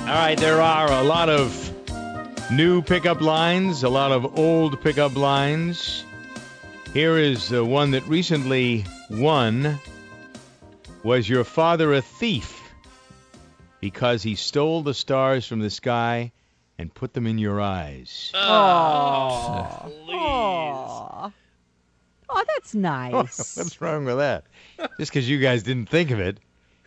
right, there are a lot of new pickup lines, a lot of old pickup lines. Here is one that recently won. Was your father a thief because he stole the stars from the sky and put them in your eyes? Oh, please. Oh, that's nice. What's wrong with that? Just because you guys didn't think of it.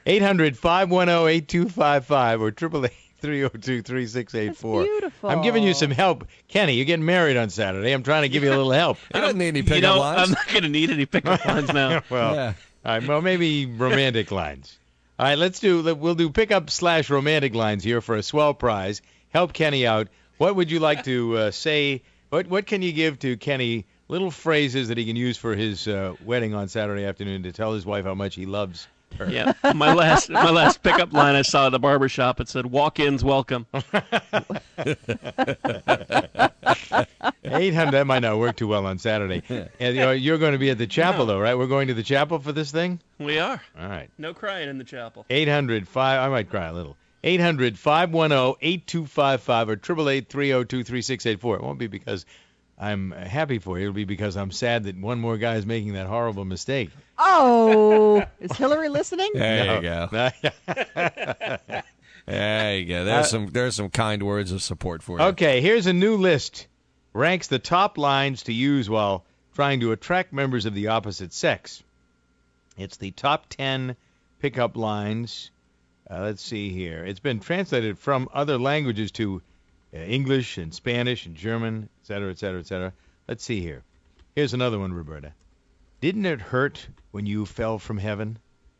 800-510-8255 or 888-302-3684. That's beautiful. I'm giving you some help. Kenny, you're getting married on Saturday. I'm trying to give you a little help. You don't need any pickup lines. I'm not going to need any pickup lines now. Well, Yeah. all right, well, maybe romantic lines. All right, we'll do pickup/romantic lines here for a swell prize. Help Kenny out. What would you like to say? What can you give to Kenny? Little phrases that he can use for his wedding on Saturday afternoon to tell his wife how much he loves her. Yeah, my last pickup line I saw at the barber shop, it said, "Walk-ins welcome." 800. That might not work too well on Saturday. And you're going to be at the chapel, though, right? We're going to the chapel for this thing? We are. All right. No crying in the chapel. 800-5. I might cry a little. 800-510-8255 or 888-302-3684. It won't be because I'm happy for you. It'll be because I'm sad that one more guy is making that horrible mistake. Oh, is Hillary listening? There you go. There you go. There's some kind words of support for you. Okay, here's a new list. Ranks the top lines to use while trying to attract members of the opposite sex. It's the top 10 pickup lines. Let's see here. It's been translated from other languages to English and Spanish and German, et cetera, et cetera, et cetera. Let's see here. Here's another one, Roberta. Didn't it hurt when you fell from heaven?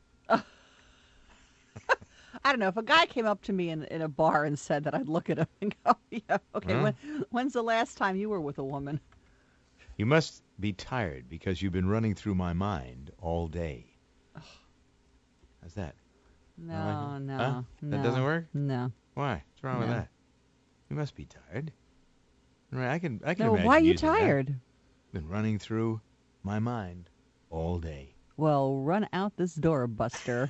I don't know. If a guy came up to me in a bar and said that, I'd look at him and go, yeah, okay, when's the last time you were with a woman? You must be tired because you've been running through my mind all day. How's that? No, Huh? no. That doesn't work? No. Why? What's wrong with No. that? You must be tired. Right, I can No, imagine why are you using that. tired? Been running through my mind all day. Well, run out this door, Buster.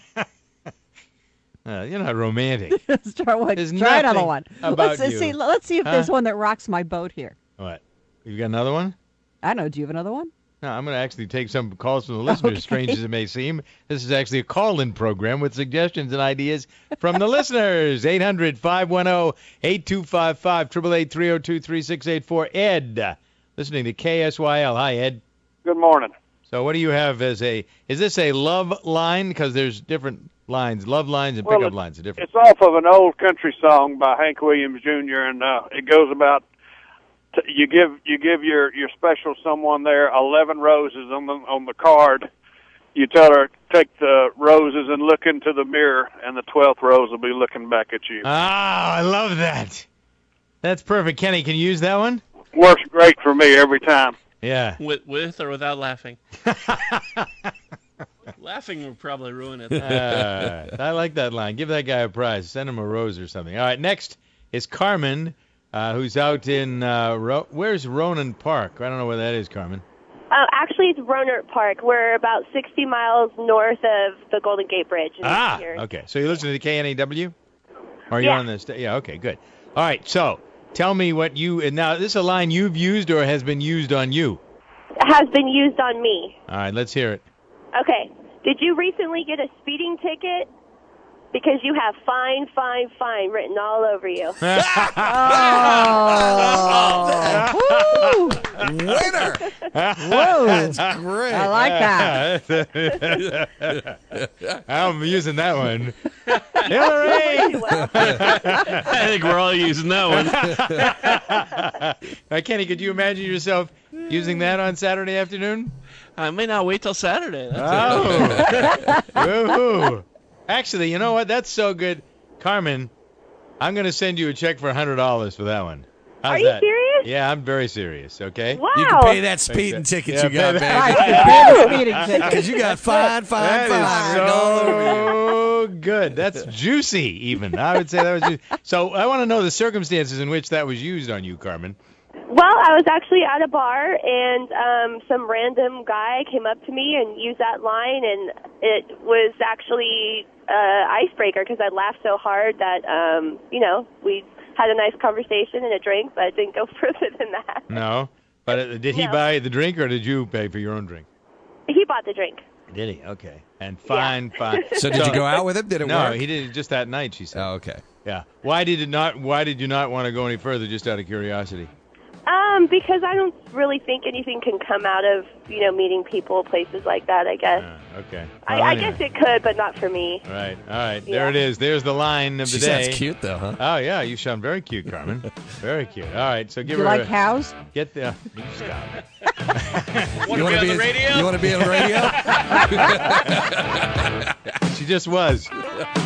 You're not romantic. Try There's another nothing one. about let's you. see. Let's see if Huh? there's one that rocks my boat here. What? You got another one? I don't know. Do you have another one? No, I'm going to actually take some calls from the listeners, strange as it may seem. This is actually a call-in program with suggestions and ideas from the listeners. 800-510-8255, 888-302-3684. Ed, listening to KSYL. Hi, Ed. Good morning. So what do you have as is this a love line? Because there's different lines. Love lines and Well, pickup lines are different. It's off of an old country song by Hank Williams Jr. and it goes about you give your special someone there 11 roses on the card. You tell her take the roses and look into the mirror, and the 12th rose will be looking back at you. Ah, I love that. That's perfect. Kenny, can you use that one? Works great for me every time. Yeah. With or without laughing? Laughing would probably ruin it. I like that line. Give that guy a prize. Send him a rose or something. All right, next is Carmen, who's out in, where's Ronan Park? I don't know where that is, Carmen. Actually, it's Rohnert Park. We're about 60 miles north of the Golden Gate Bridge. Here. Okay. So you're listening to KNAW? Or you're Yeah. on this? Yeah, okay, good. All right, so tell me what now this is a line you've used or has been used on you? It has been used on me. All right, let's hear it. Okay. Did you recently get a speeding ticket? Because you have fine, fine, fine written all over you. Oh, Winner! whoa! That's great. I like that. I'm using that one. Hillary! I think we're all using that one. Kenny, could you imagine yourself using that on Saturday afternoon? I may not wait till Saturday. Oh. Woo-hoo. Actually, you know what? That's so good. Carmen, I'm going to send you a check for $100 for that one. How's Are you that? serious? Yeah, I'm very serious, okay? Wow. You can pay that speeding ticket Yeah, you got, pay baby. That. Because you got fine That written all over you. is so good. That's juicy, even. I would say that was juicy. So I want to know the circumstances in which that was used on you, Carmen. Well, I was actually at a bar, and some random guy came up to me and used that line, and it was actually icebreaker because I laughed so hard that, we had a nice conversation and a drink, but it didn't go further than that. No? But did he buy the drink, or did you pay for your own drink? He bought the drink. Did he? Okay. And fine. So did you go out with him? Did it work? No, he did it just that night, she said. Oh, okay. Yeah. Why did you not want to go any further, just out of curiosity? Because I don't really think anything can come out of, meeting people, places like that, I guess. Okay. I guess it could, but not for me. Right. All right. Yeah. There it is. There's the line of the She day. sounds cute, though, huh? Oh, yeah. You sound very cute, Carmen. Very cute. All right. So give You her like a... cows? Get the... Stop. You want to be on the radio? You want to be on the radio? She just was.